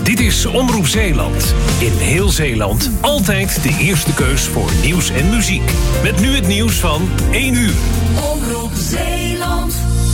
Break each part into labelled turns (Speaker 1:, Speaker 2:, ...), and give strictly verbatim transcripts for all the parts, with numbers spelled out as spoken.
Speaker 1: Dit is Omroep Zeeland. In heel Zeeland altijd de eerste keus voor nieuws en muziek. Met nu het nieuws van één uur.
Speaker 2: Omroep Zeeland.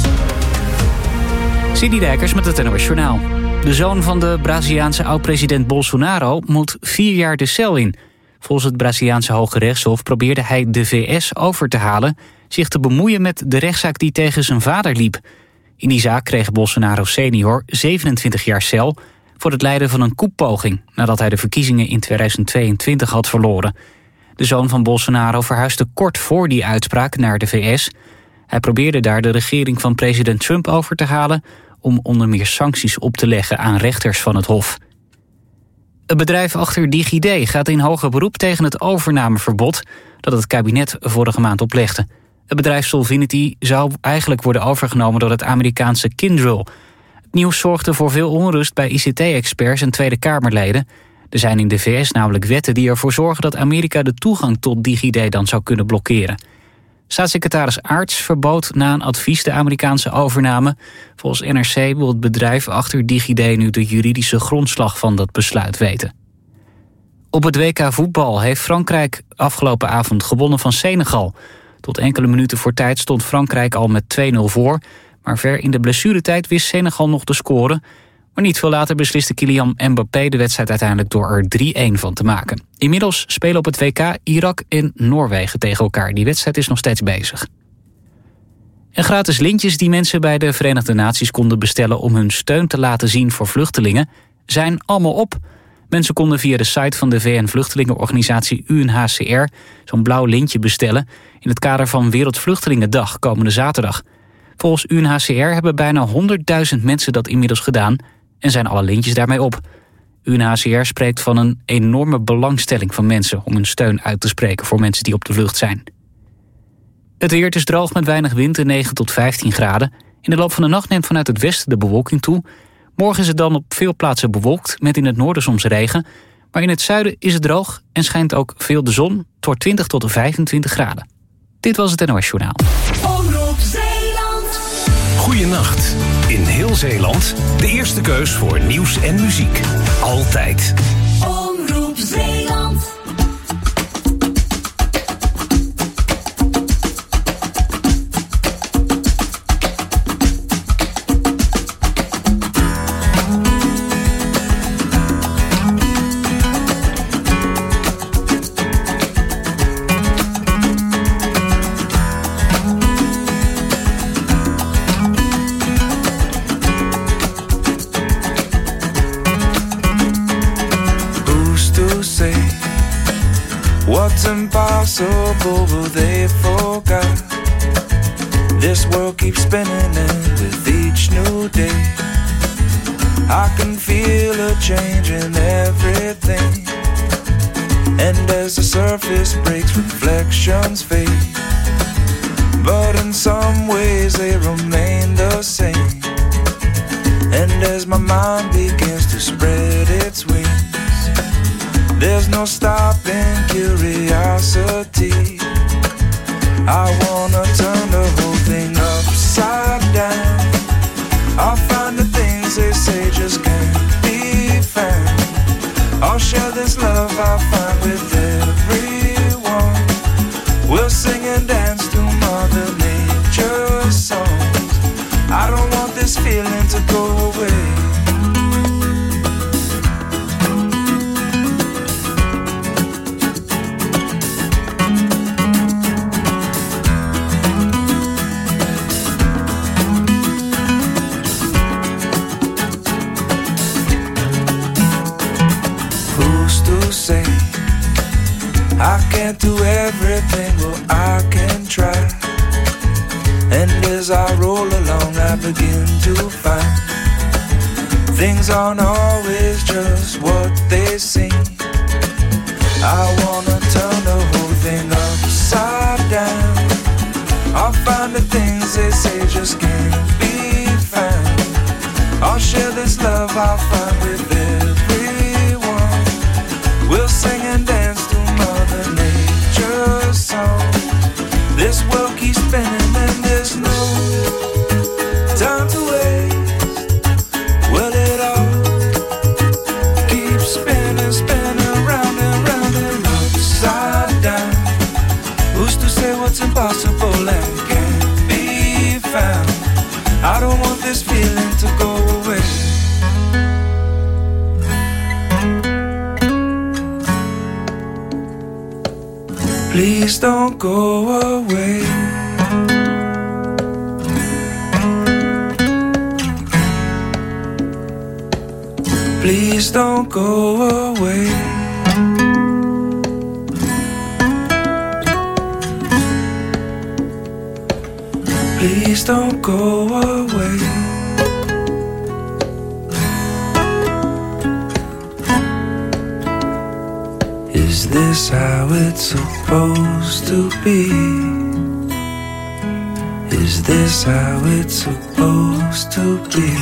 Speaker 3: Sidi Dijkers met het N O S Journaal. De zoon van de Braziliaanse oud-president Bolsonaro moet vier jaar de cel in. Volgens het Braziliaanse Hoge Rechtshof probeerde hij de V S over te halen zich te bemoeien met de rechtszaak die tegen zijn vader liep. In die zaak kreeg Bolsonaro senior zevenentwintig jaar cel voor het leiden van een koepoging nadat hij de verkiezingen in tweeduizend tweeëntwintig had verloren. De zoon van Bolsonaro verhuisde kort voor die uitspraak naar de V S. Hij probeerde daar de regering van president Trump over te halen om onder meer sancties op te leggen aan rechters van het Hof. Het bedrijf achter DigiD gaat in hoger beroep tegen het overnameverbod dat het kabinet vorige maand oplegde. Het bedrijf Solvinity zou eigenlijk worden overgenomen door het Amerikaanse Kyndryl. Het nieuws zorgde voor veel onrust bij I C T-experts en Tweede Kamerleden. Er zijn in de V S namelijk wetten die ervoor zorgen dat Amerika de toegang tot DigiD dan zou kunnen blokkeren. Staatssecretaris Aarts verbood na een advies de Amerikaanse overname. Volgens N R C wil het bedrijf achter DigiD nu de juridische grondslag van dat besluit weten. Op het W K voetbal heeft Frankrijk afgelopen avond gewonnen van Senegal. Tot enkele minuten voor tijd stond Frankrijk al met twee nul voor. Maar ver in de blessuretijd wist Senegal nog te scoren. Maar niet veel later besliste Kylian Mbappé de wedstrijd uiteindelijk door er drie-een van te maken. Inmiddels spelen op het W K Irak en Noorwegen tegen elkaar. Die wedstrijd is nog steeds bezig. En gratis lintjes die mensen bij de Verenigde Naties konden bestellen om hun steun te laten zien voor vluchtelingen zijn allemaal op. Mensen konden via de site van de V N-vluchtelingenorganisatie U N H C R zo'n blauw lintje bestellen in het kader van Wereldvluchtelingendag komende zaterdag. Volgens U N H C R hebben bijna honderdduizend mensen dat inmiddels gedaan en zijn alle lintjes daarmee op. U N H C R spreekt van een enorme belangstelling van mensen om hun steun uit te spreken voor mensen die op de vlucht zijn. Het weer is droog met weinig wind en negen tot vijftien graden. In de loop van de nacht neemt vanuit het westen de bewolking toe. Morgen is het dan op veel plaatsen bewolkt, met in het noorden soms regen. Maar in het zuiden is het droog en schijnt ook veel de zon. Het wordt twintig tot vijfentwintig graden. Dit was het N O S Journaal.
Speaker 2: Omroep Zeeland.
Speaker 1: Goeienacht. In heel Zeeland de eerste keus voor nieuws en muziek. Altijd.
Speaker 2: Omroep Zeeland.
Speaker 4: What's impossible will they forget? This world keeps spinning and with each new day I can feel a change in everything. And as the surface breaks, reflections fade, but in some ways they remain the same. And as my mind begins to spread its wings, there's no stopping curiosity. I wanna turn the whole thing upside down. I'll find the things they say just can't be found. I'll share this love I find with everyone. We'll sing and dance to Mother Nature's songs. I don't want this feeling to go away. I can't do everything, well I can try. And as I roll along I begin to find things aren't always just what they seem. I wanna turn the whole thing upside down. I'll find the things they say just can't be found. I'll share this love I find with everyone. We'll sing and dance to Mother Nature's song. This world keeps spinning and there's no time to waste. Well, it all Please don't go away. Please don't go away. Please don't go away. Is this how it's supposed to be? Is this how it's supposed to be?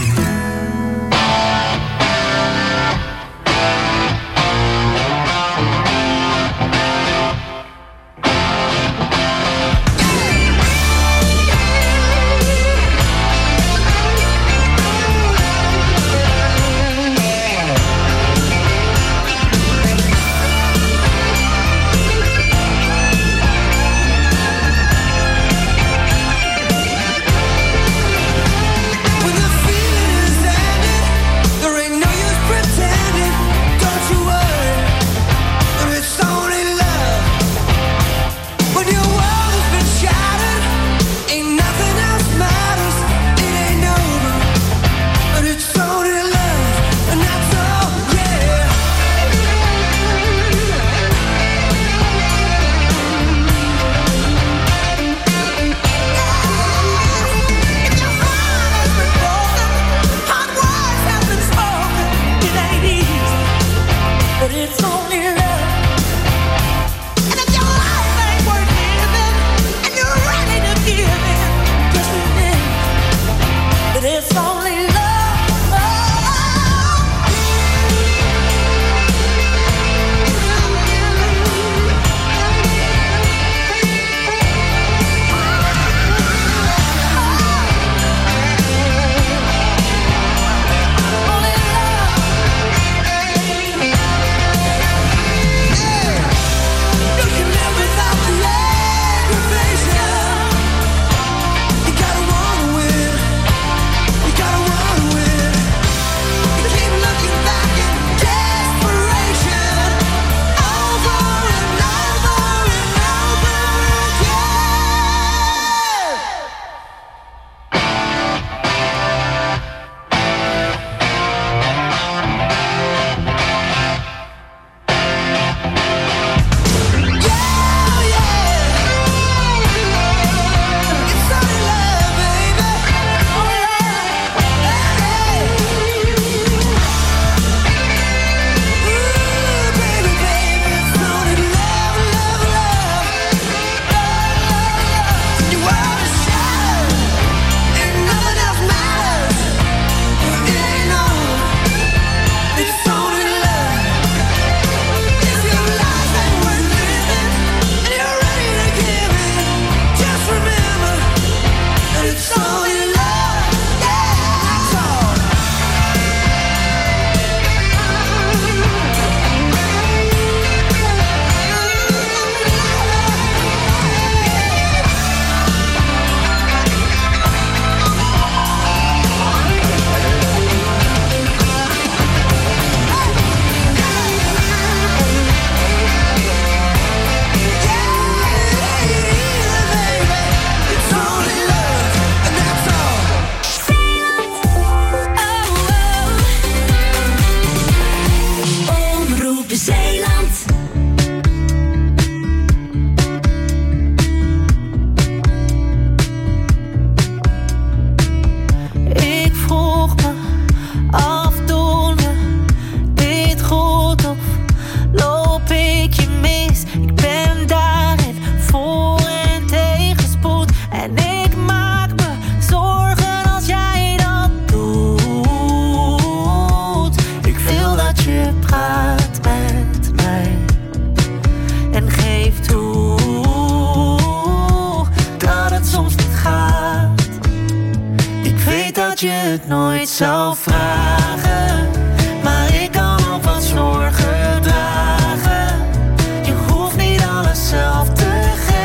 Speaker 5: je het nooit zou vragen, maar ik kan ook wat zorgen dragen. Je hoeft niet alles zelf te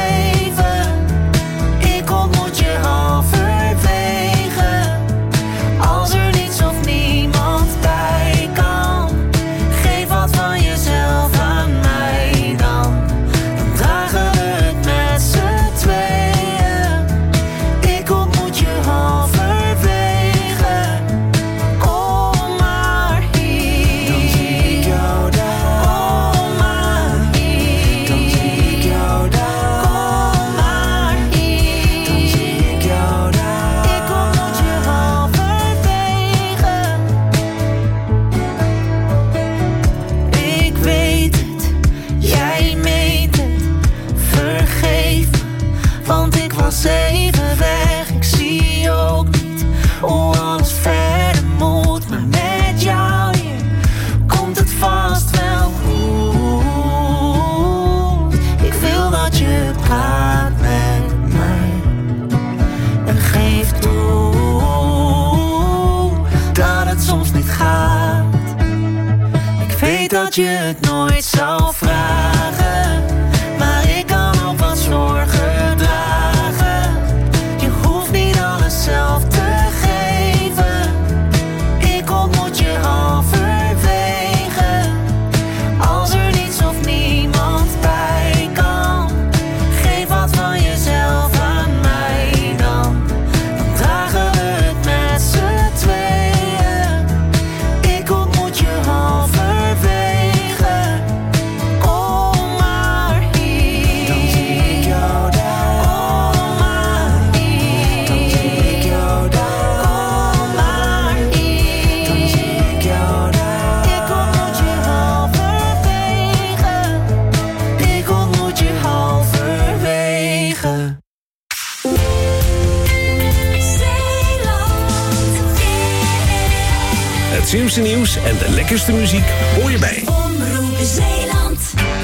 Speaker 5: geven, ik ontmoet je halverwege. Als er niets of niemand bij kan, geef wat van jezelf aan mij dan. Dan dragen we dat je het nooit zou vragen, maar ik kan ook wat zorgen dragen. Je hoeft niet alles zelf te geven. Ik ontmoet je halverwege. Als er niets of niemand bij kan, geef wat van jezelf aan mij dan. Dan dragen we het met z'n tweeën. Ik ontmoet je halverwege. Kom maar hier. Dan zie ik jou daar. Kom maar hier. Dan zie ik jou daar. Kom maar hier. Dan zie ik jou daar. Ik ontmoet je halverwege. Ik ontmoet je halverwege.
Speaker 1: Het Zeeuwse nieuws en de lekkerste muziek hoor je bij
Speaker 2: Omroep Zeeland.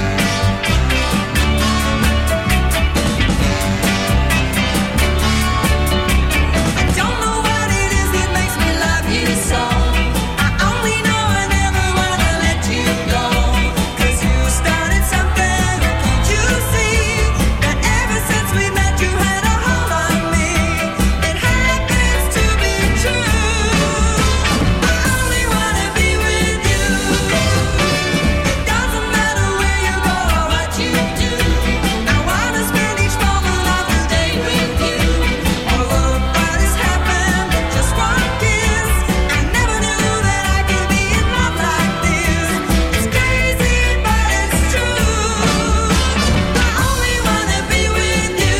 Speaker 6: Don't know what it is that makes me love you so. I only know I never wanna let you go. 'Cause you started something, can't you see? That ever since we met you had a hold on me. It happens to be true. I only wanna be with you. It doesn't matter where you go or what you do. I wanna spend each moment of the day with you. Oh look what has happened, just one kiss. I never knew that I could be in love like this. It's crazy but it's true. I only wanna be with you.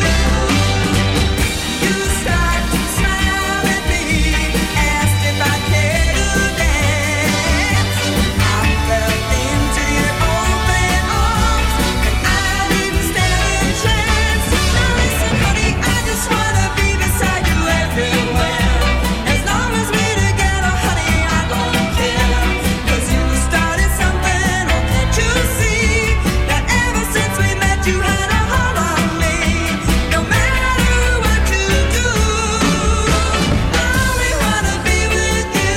Speaker 6: You start to smile at me, asked if I cared to dance. I fell into your open arms, and I didn't stand a chance. Now listen, honey, I just wanna be beside you everywhere. As long as we're together, honey, I don't care. 'Cause you started something, oh can't you see? That ever since we met you had a hold on me. No matter what you do, I only wanna be with you.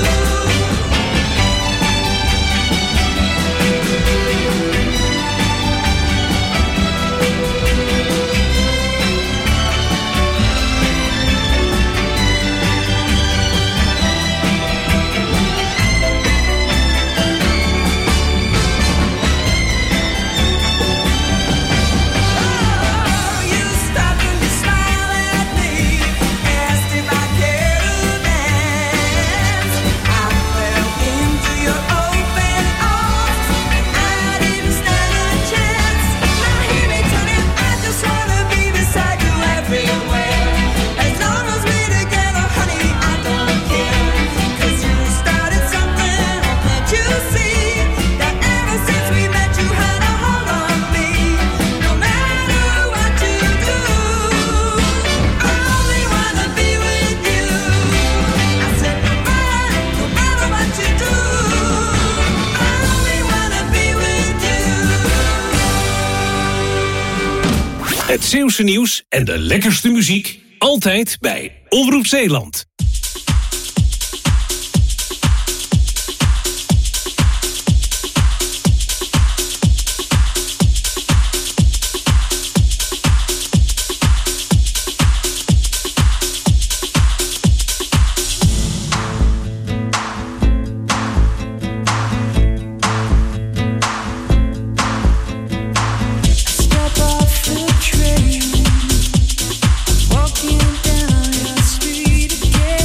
Speaker 6: You stopped and you smiled at me, asked if I cared to dance. I fell into your open arms, and I didn't stand a chance. Now hear me, Tony, I just wanna be beside you everywhere. As long as we're together, honey, I don't care. 'Cause you started something, oh can't you see? That ever since we met you had a hold on me. No matter what you do, I only wanna be with you. I said no matter, no matter what you do, I only wanna be with you.
Speaker 1: het Zeeuwse nieuws en de lekkerste muziek altijd bij Omroep Zeeland.
Speaker 5: Step off the train, walking down your street again.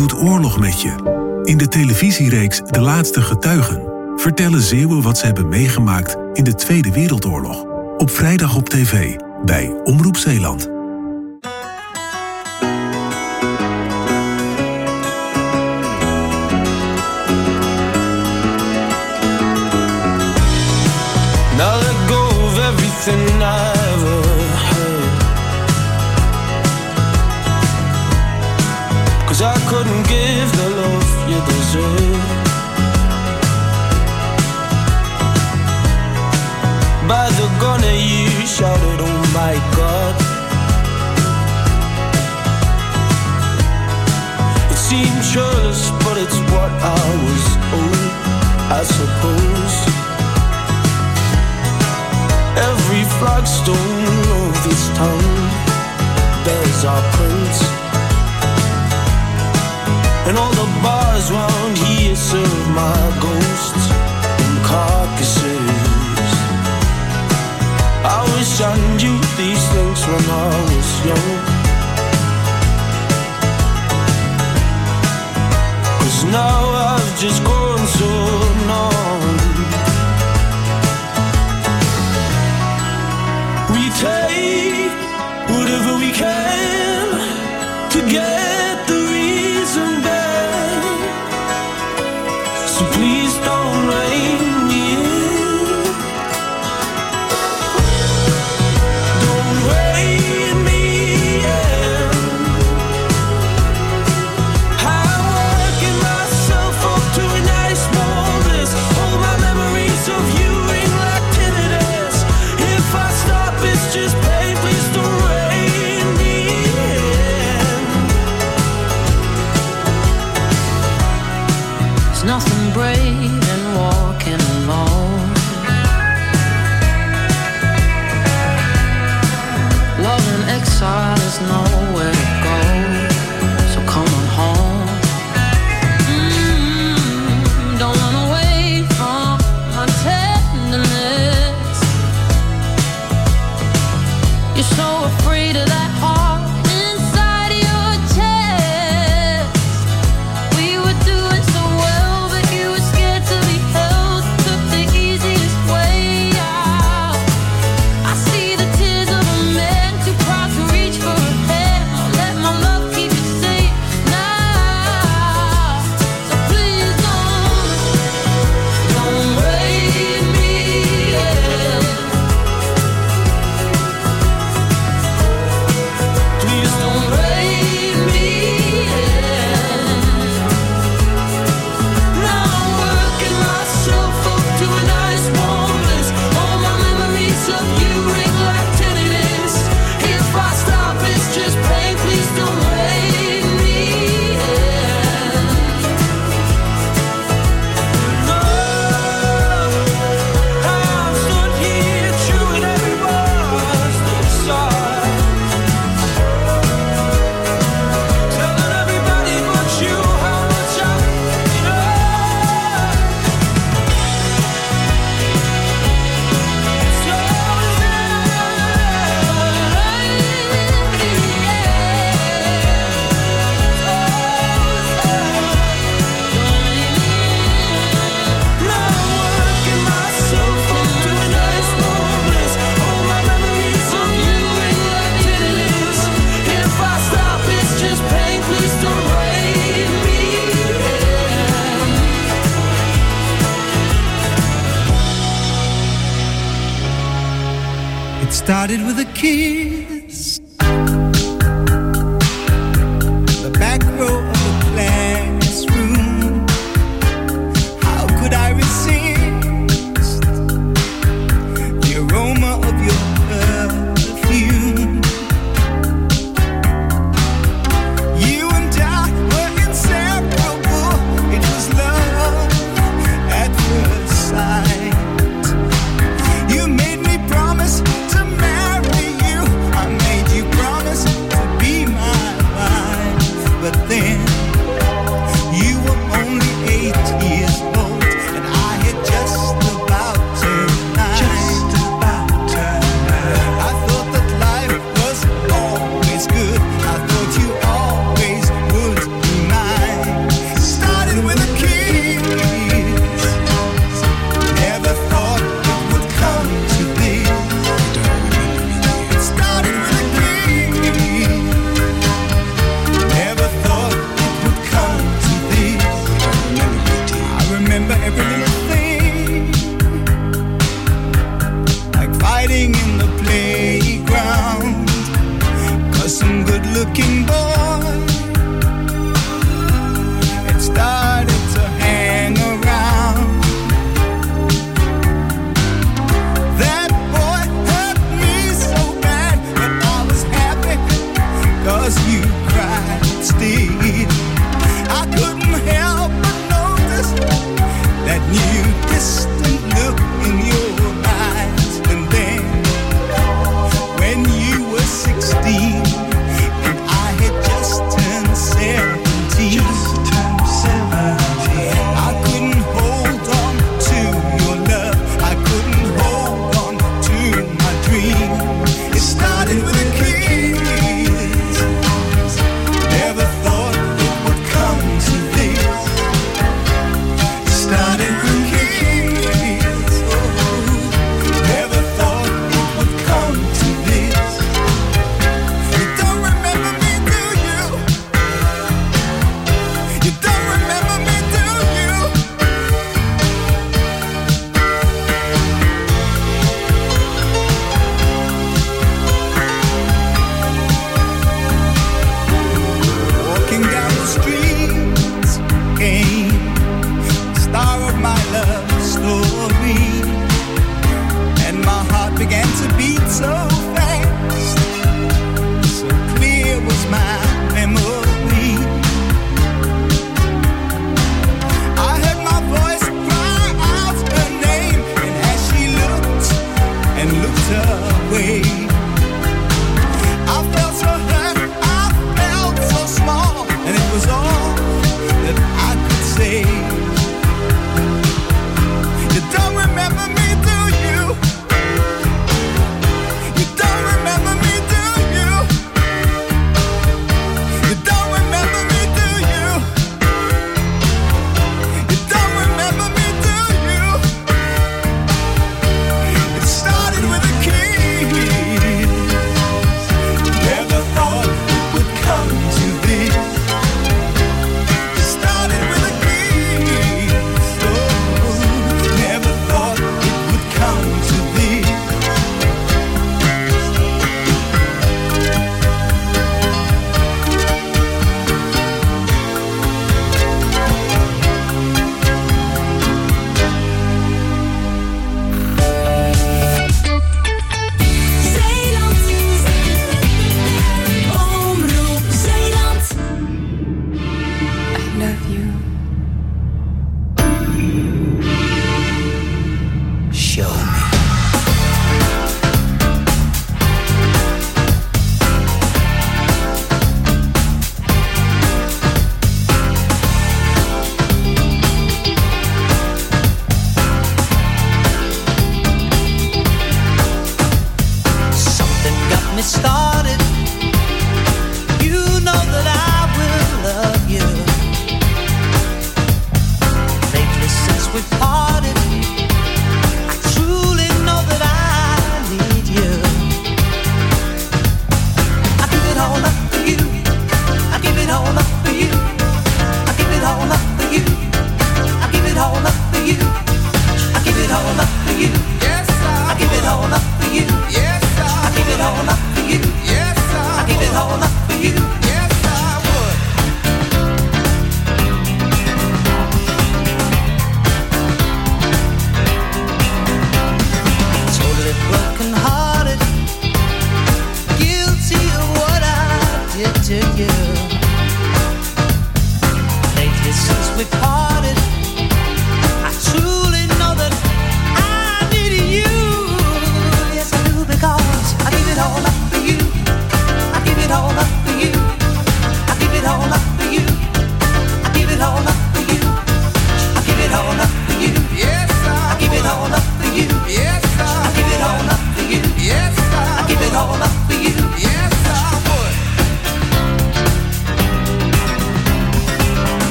Speaker 7: doet oorlog met je. In de televisiereeks De Laatste Getuigen vertellen Zeeuwen wat ze hebben meegemaakt in de Tweede Wereldoorlog. Op vrijdag op tv bij Omroep Zeeland.
Speaker 8: Now let go of everything I ever heard, 'cause I couldn't give the love you deserve. By the gun at you shouted, oh my God. It seemed churlish, but it's what I was owed, I suppose. Every flagstone of this town bears our prints, and all the bars round here serve my ghosts and carcasses. I wish I knew these things when I was young, 'cause now I've just grown so numb. We take whatever we can to get the reason back, so please don't rein me in. Don't rein me in. I'm working myself up to a nice warm bliss. All my memories of you ring like tinnitus. If I stop, it's just pain. Please don't rein me in.
Speaker 9: There's nothing brave in walking alone. Love in exile is nowhere to go, so come on home. Mm, don't run away from my tenderness. You're so afraid of that heart inside your chest. We were doing so well, but you were scared to be held. Took the easiest way out. I see the tears of a man too proud to reach for a hand. I'll let my love keep you safe now. So please don't, don't raise me in. Please don't raise me in. Now I'm working myself up to a nice warm bliss. All my memories of you ring like tinnitus. If I stop, it's just pain. Please don't raise me in.
Speaker 8: No, I've stood here chewing every word inside, telling everybody but you how much I love. So now I'm working myself up to a nice warm bliss. All my memories of you ring like tinnitus. If I stop, it's just pain. Please don't raise me in.
Speaker 10: It started with a kiss. The back row of the classroom. How could I resist the aroma of your perfume? You and I were inseparable. It was love at first sight. You made me promise to marry you. looking boy. It started to hang around. That boy hurt me so bad, but I was happy, cause you cried still. I couldn't help but notice that new distant look in your eyes. And then when you were sixteen and I had just turned seventeen, just turned seventeen, I couldn't hold on to your love, I couldn't hold on to my dream. It started with a kiss, never thought it would come to this. It started with a kiss, oh, never thought it would come to this. You don't remember me, do you? You don't remember me, do you? Walking down the streets came star of my love story, and my heart began to beat so fast, so clear was my memory. I heard my voice cry out her name, and as she looked and looked away, I felt so hurt, I felt so small, and it was all that I could say. You don't remember me, do you? You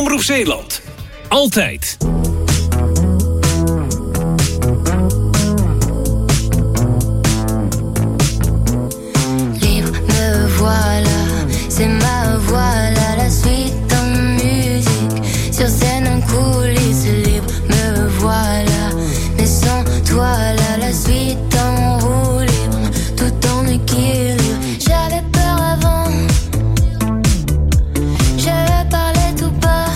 Speaker 1: Omroep Zeeland. Altijd.
Speaker 9: Libre, me voilà, c'est ma voix là, la suite en musique. Sur scène en coulisses, libre, me voilà. Mais sans toi là, la suite en roue libre, tout en équilibre. J'avais peur avant, je parlais tout bas.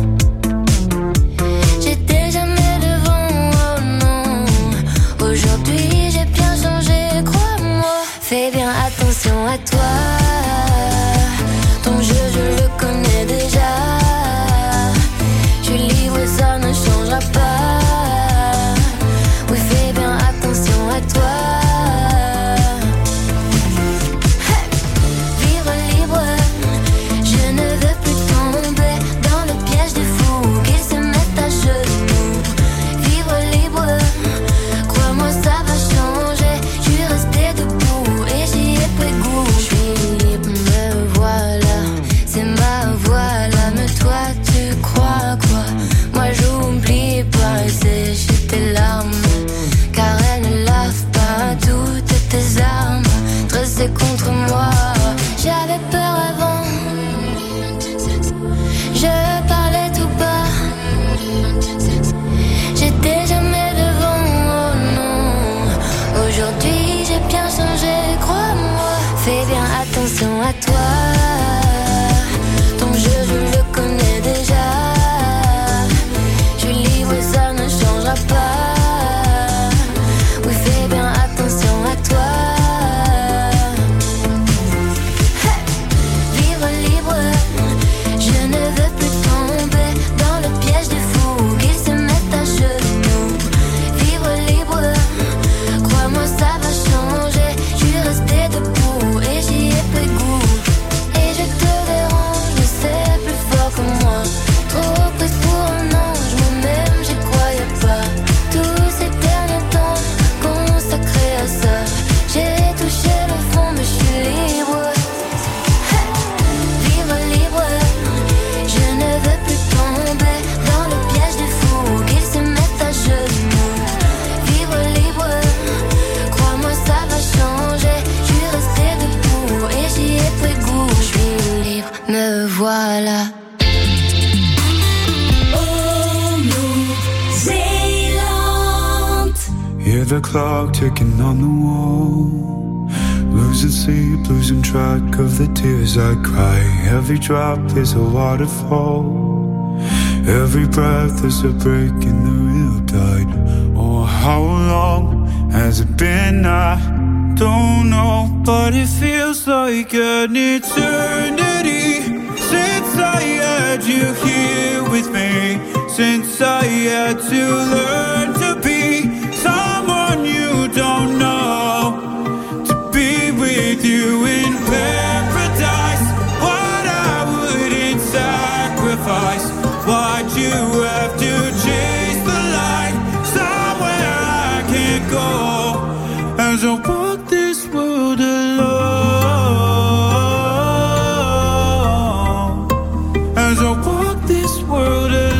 Speaker 9: J'étais jamais devant, oh non. Aujourd'hui j'ai bien changé, crois-moi. Fais bien attention à toi. Ton jeu je le connais déjà. Je suis libre et ça ne changera pas. Oui, fais bien attention à toi. Hey! Vivre libre, je ne veux plus tomber dans le piège des fous qui se mettent à genoux. Vivre libre, crois-moi ça va changer. Je suis restée debout et j'y ai pris goût. Je suis libre, me voilà, c'est ma voix là. Mais toi tu crois quoi? Moi j'oublie pas et sécher tes larmes, car elles ne lavent pas toutes tes armes dressées contre moi. J'avais peur avant, je parlais tout bas. J'étais jamais devant, oh non. Aujourd'hui j'ai bien changé, crois-moi. Fais bien attention à toi. Ton jeu je le connais déjà. Je suis libre et ça ne changera pas. Oui, fais bien attention à toi. Hey! Vivre libre, je ne veux plus tomber dans le piège des fous qui se mettent à genoux. Vivre libre, crois-moi ça va changer. Je suis restée debout et j'y ai pris goût. Et je te dérange, mais c'est plus fort que moi. Trop prise pour un ange, moi-même j'y croyais pas. Tous ces derniers temps consacrés à ça, j'ai touché le fond mais je suis libre. Hey! Vivre libre, je ne veux plus tomber dans le piège des fous qui se mettent à genoux. Vivre libre, crois-moi ça va changer. Je suis restée debout et j'y ai pris goût. Je suis libre, me voilà.
Speaker 2: Zeeland.
Speaker 4: Hear the clock ticking on the wall. Losing sleep, losing track of the tears I cry. Every drop is a waterfall. Every breath is a break in the riptide. Oh, how long has it been? I don't know, but it feels like an eternity since I had you here with me. Since I had to learn to be someone you don't know, to be with you in paradise. What I wouldn't sacrifice. Why'd you have to chase the light somewhere I can't go? As I walk this world alone, as I walk this world alone.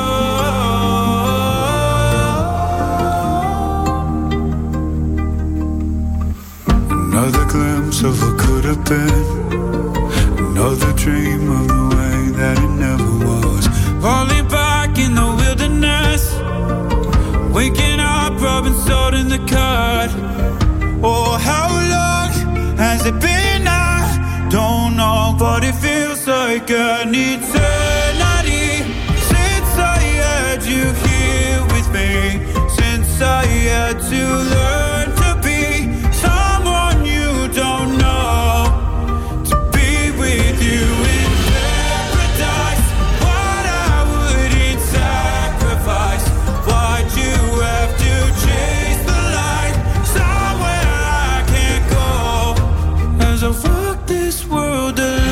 Speaker 4: Another glimpse of what could have been. Another dream of the way that it never was. Falling back in the wilderness. Waking up, rubbing salt in the cut. Oh, how long has it been? I don't know, but it feels like an eternity since I had you here with me. Since I had to learn to be someone you don't know, to be with you in paradise. What I wouldn't sacrifice. Why'd you have to chase the light somewhere I can't go? As I walk this world alone.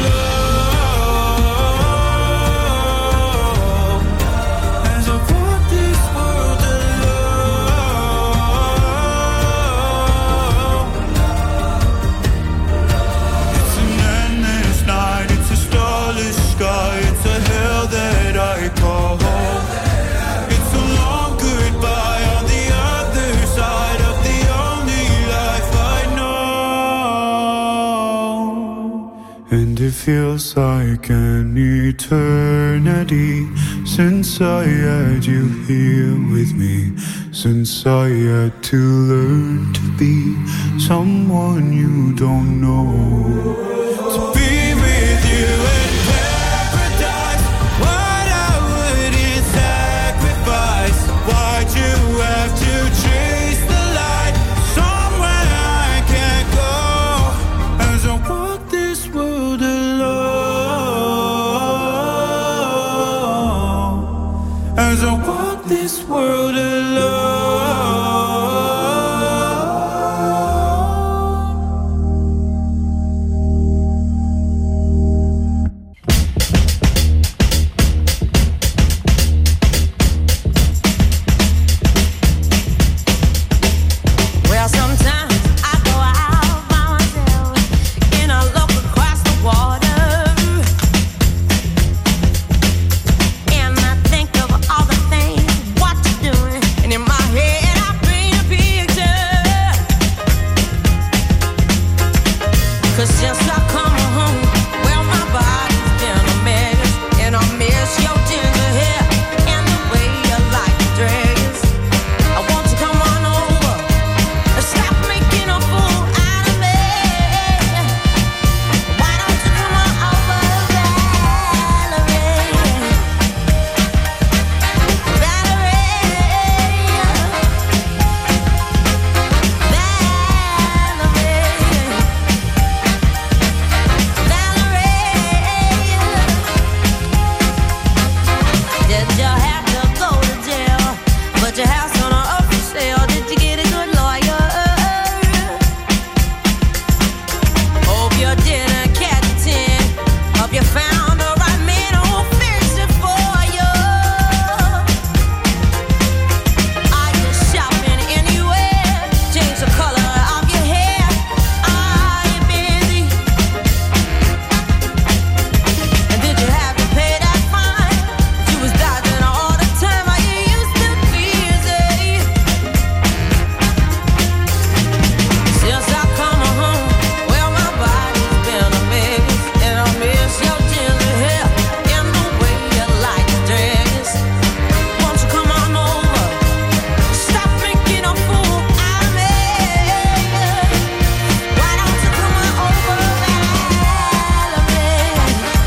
Speaker 4: As I walk this world alone. It's an endless night, it's a starless sky, it's a hell that I
Speaker 11: And it feels like an eternity since I had you here with me, since I had to learn to be someone you don't know. To be with you in paradise, what I wouldn't sacrifice. Why'd you have to chase the light somewhere I can't go? As I walk this world alone, as I walk this world alone.
Speaker 6: Well, sometimes I go out by myself and I look across the water, and I think of all the things what you're doing, and in my head I paint a picture. 'Cause since I come home, well, my body's been a mess, and I miss your ginger hair and the way you like to dress. I want to come on over. Stop making a fool out of me. Why don't you come on over, Valerie? Valerie, did you have to go to jail? But your house on a up for sale. Did you get a good lawyer? Hope you didn't catch a tin. Hope you found the right man who'll fix it for you. Are you shopping anywhere? Change the color of your hair. Are you busy? And did you have to pay that fine? You was dodging all the time. Are you used to busy? Since I come home, well, my body's been a mess, and I miss your ginger hair and the way you like to dress. Won't you come on over? Stop making a fool out of me. Why don't you come on over, Valerie?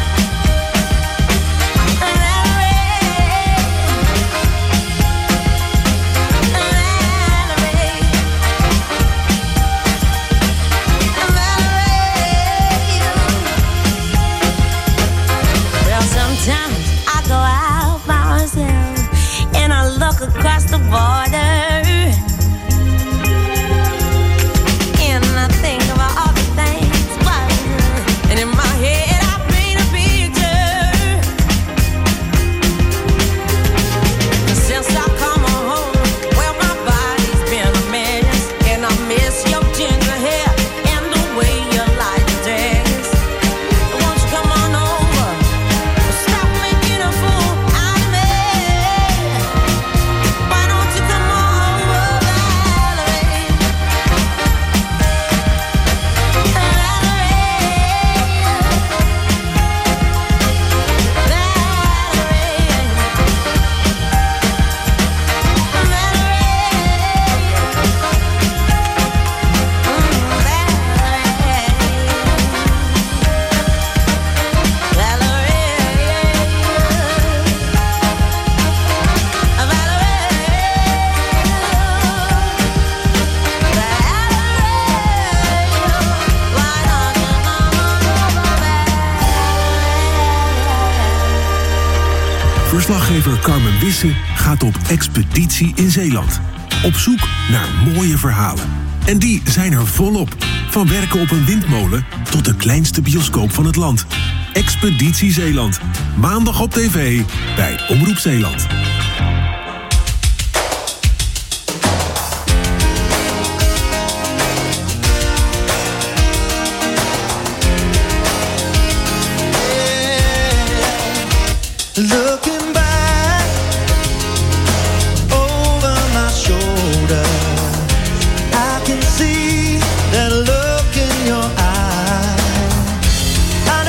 Speaker 6: Well, sometimes I go out by myself and I look across the border, and I think about all the things what I do. And in my head I paint a picture. 'Cause since I come home, well, my body's been a mess, and I miss your ginger hair and the way you like to dress. Won't you come on over? Stop making a fool out of me. Why don't you come on over, Valerie?
Speaker 7: Verslaggever Carmen Wisse gaat op expeditie in Zeeland. Op zoek naar mooie verhalen. En die zijn er volop. Van werken op een windmolen tot de kleinste bioscoop van het land. Expeditie Zeeland. Maandag op tv bij Omroep Zeeland.
Speaker 10: Looking back over my shoulder, I can see that look in your eye.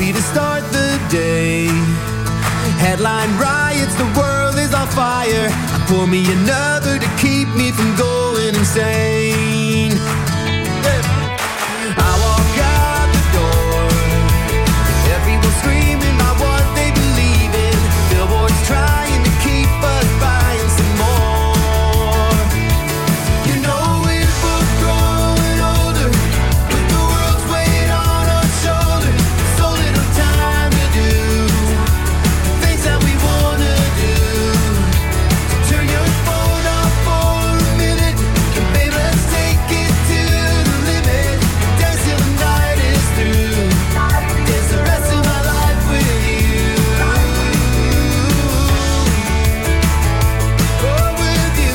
Speaker 12: coffee to start the day. Headline riots, the world is on fire. I pour me another to keep me from going insane. I walk out the door, everyone screaming about what they believe in. Billboards trying to keep us buying some more. You know we're both growing older, with the world's weight on our shoulders. So little time to do things that we wanna do. Turn your phone off for a minute, and baby, let's take it to the limit. Dance till the night is through. Dance the rest of my life with you. Oh, with you.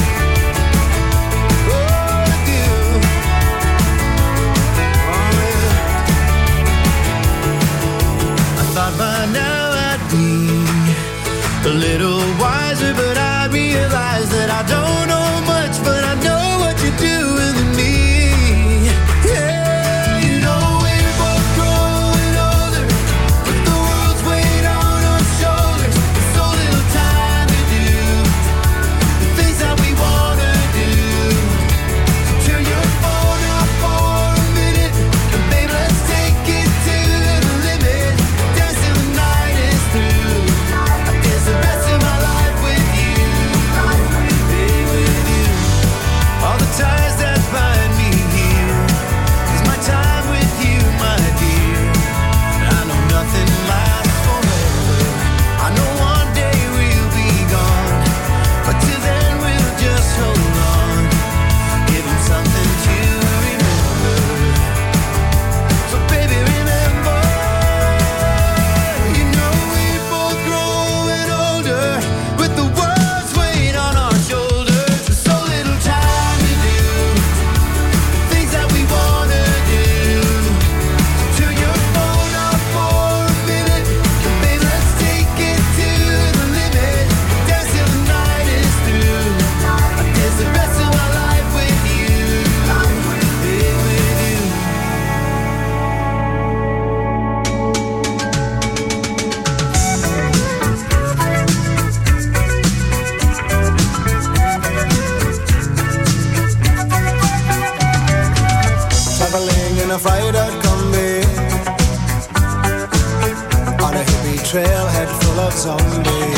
Speaker 12: Oh, with you. Oh, yeah. I thought by now I'd be a little wiser, but I realize that I don't know much, but I know what you're doing to me. Yeah, you know we're both growing older, with the world's weight on our shoulders. So little time to do the things that we wanna do. Turn your phone off for a minute, and baby, let's take it to the limit. Dance till the night is through. I dance the rest of my life with you. Hey, with you. All the ties that bind me here is my time with you, my dear. I know nothing lasts forever. I know one day we'll be gone, but till then we'll just hold on. Give 'em something to remember. So baby, remember, you know we're both growing older, with the world's weight on our shoulders. There's so little time to do the things that we wanna do. Turn your phone off for a minute, and baby, let's take it to the limit. Dance till the night is through. I dance the rest of my life with you. Hey, with you.
Speaker 10: Traveling in a fried-out Kombi on a hippie trailhead full of zombies.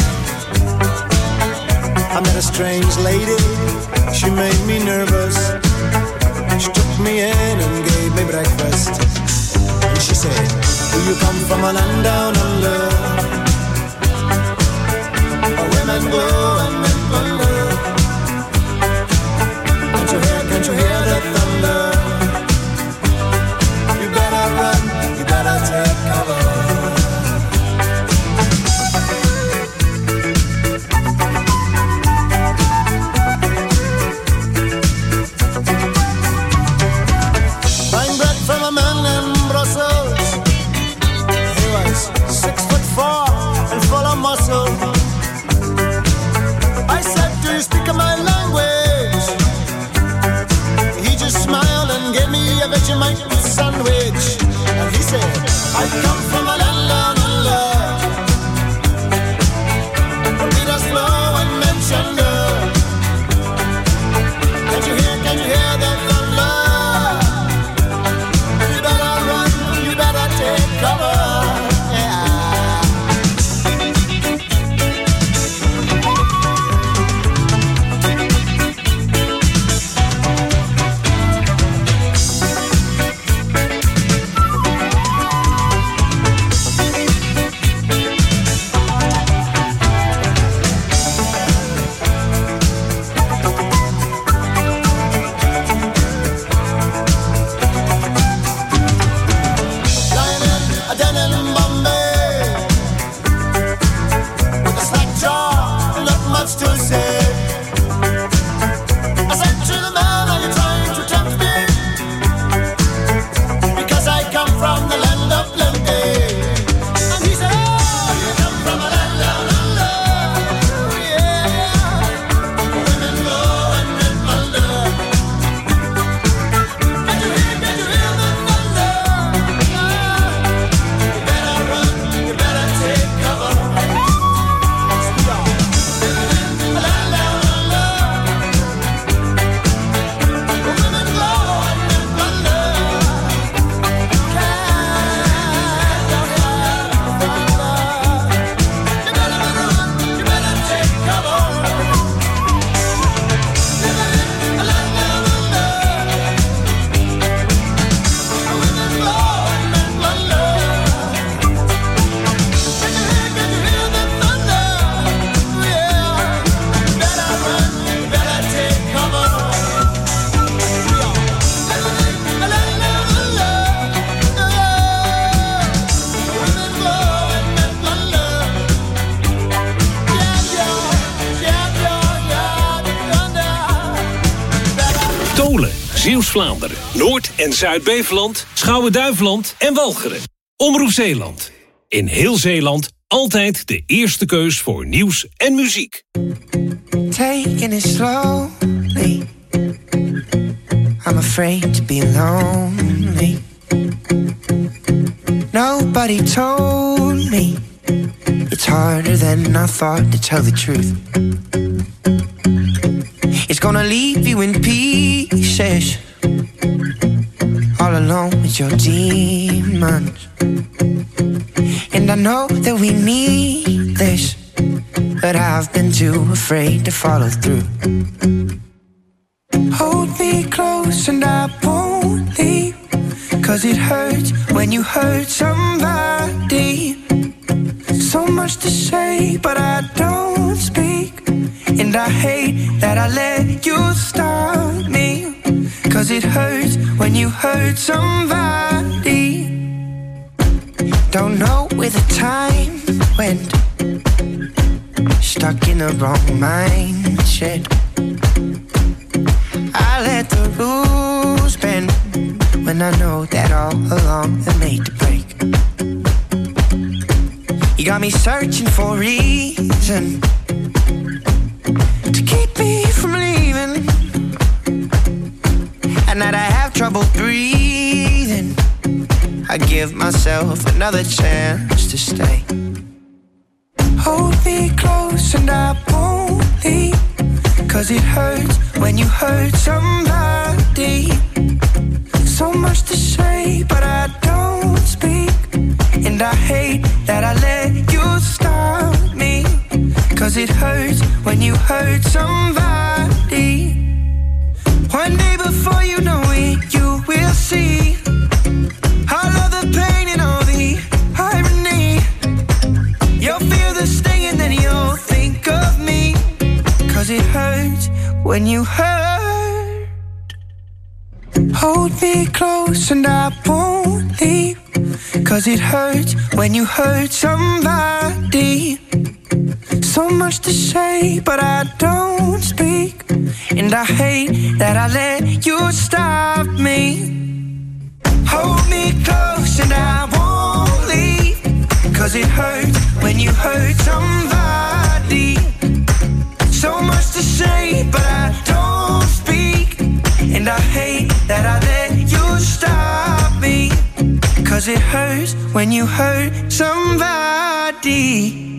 Speaker 10: I met a strange lady, she made me nervous. She took me in and gave me breakfast. And she said, do you come from a land down under, where women glow and men wonder? Can't you hear, can't you hear the thunder? You better run, you better take cover. Buying bread from a man in Brussels. He was six foot four and full of muscle. I said, do you speak my language? He just smiled and gave me a Vegemite sandwich. And he said, I come from a land down under, where Peter's flow and men chunder. Can't you hear, can't you hear the thunder? You better run, you better take cover. Yeah.
Speaker 1: Zeeuws-Vlaanderen, Noord- en Zuid-Beveland, Schouwen-Duiveland en Walcheren. Omroep Zeeland. In heel Zeeland altijd de eerste keus voor nieuws en muziek.
Speaker 13: Taking it slowly. I'm afraid to be lonely. Nobody told me it's harder than I thought to tell the truth. It's gonna leave you in pieces, all alone with your demons. And I know that we need this, but I've been too afraid to follow through. Hold me close and I won't leave, 'cause it hurts when you hurt somebody. So much to say, but I don't speak. And I hate that I let you stop me, 'cause it hurts when you hurt somebody. Don't know where the time went, stuck in the wrong mindset. I let the rules bend, when I know that all along they're made to break. You got me searching for a reason to keep me from leaving, and that I have trouble breathing. I give myself another chance to stay. Hold me close and I won't leave, 'cause it hurts when you hurt somebody. So much to say, but I don't speak. And I hate that I let you stop me, 'cause it hurts when you hurt somebody. One day before you know it, you will see all of the pain and all the irony. You'll feel the sting and then you'll think of me, 'cause it hurts when you hurt. Hold me close and I won't leave, 'cause it hurts when you hurt somebody. So much to say, but I don't speak. And I hate that I let you stop me. Hold me close and I won't leave, 'cause it hurts when you hurt somebody. So much to say, but I don't speak. And I hate that I let you stop me, 'cause it hurts when you hurt somebody.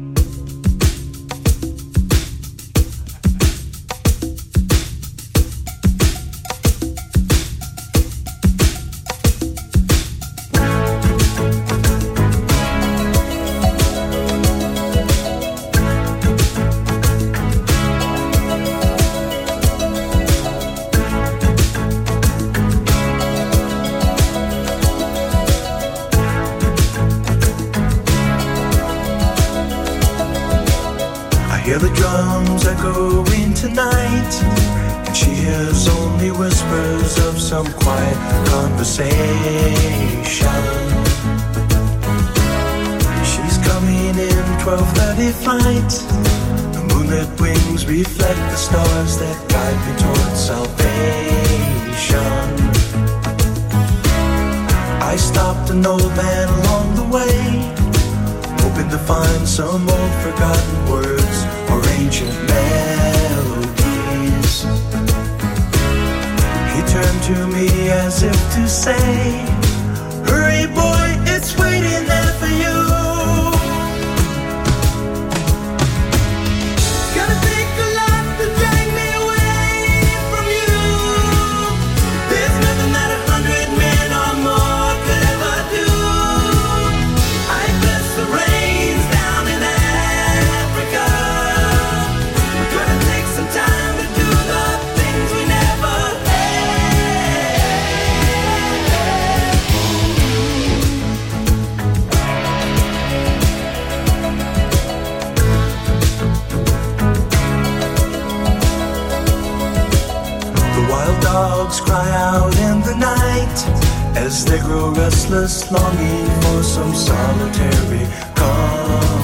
Speaker 4: Hear the drums echoing tonight, and she hears only whispers of some quiet conversation. She's coming in twelve thirty flight. The moonlit wings reflect the stars that guide me towards salvation. I stopped an old man along the way, hoping to find some old forgotten words or ancient melodies. He turned to me as if to say, hurry boy, it's waiting there for you. Gonna take a lot to drag me away from you. There's nothing that a hundred men or more could ever do. I bless the rains down in Africa. We're gonna take some time to do the things we never The wild dogs cry out in the night as they grow restless, longing for some solitary calm.